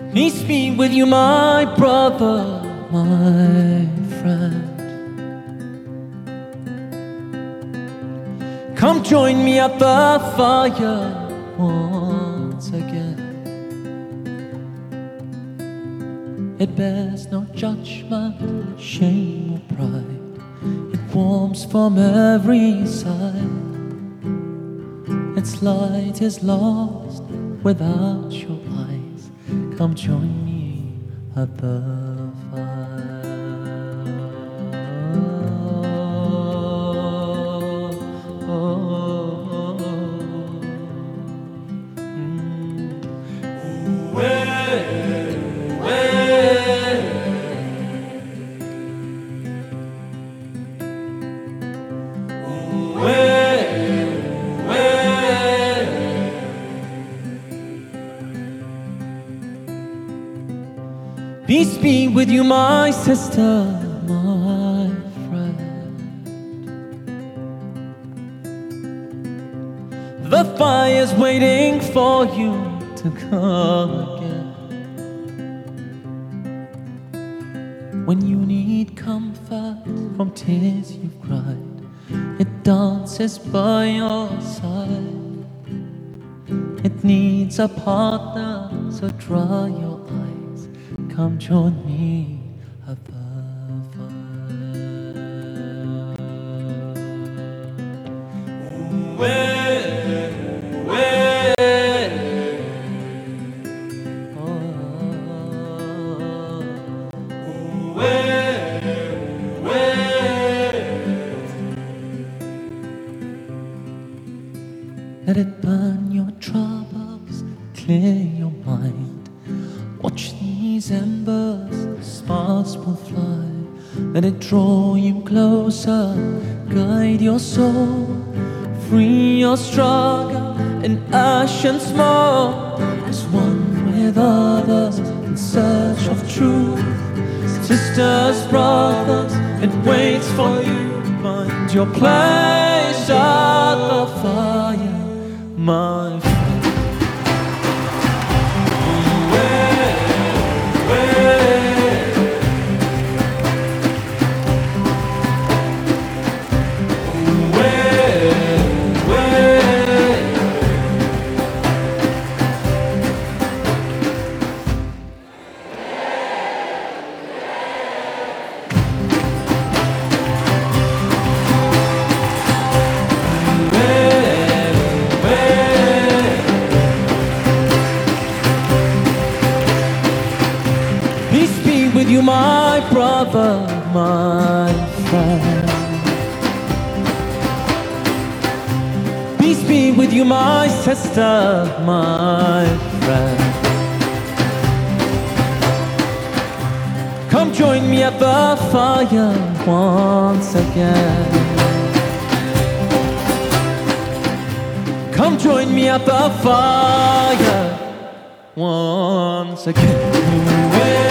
Peace be with you, my brother, my friend. Come join me at the fire once again. It bears no judgment, shame or pride. It warms from every side. Its light is lost without your eyes. Come join me at the fire. Peace be with you, my sister, my friend. The fire's waiting for you to come again. When you need comfort from tears you've cried, it dances by your side. It needs a partner, so dry your eyes. Come join me at the Let it burn your troubles, clear your mind. Watch these embers, sparks will fly. Let it draw you closer, guide your soul. Free your struggle in ash and smoke. As one with others in search of truth. Sisters, brothers, it waits for you. Find your place at the fire, my friend. With you, my brother, my friend. Peace be with you, my sister, my friend. Come join me at the fire once again. Come join me at the fire once again.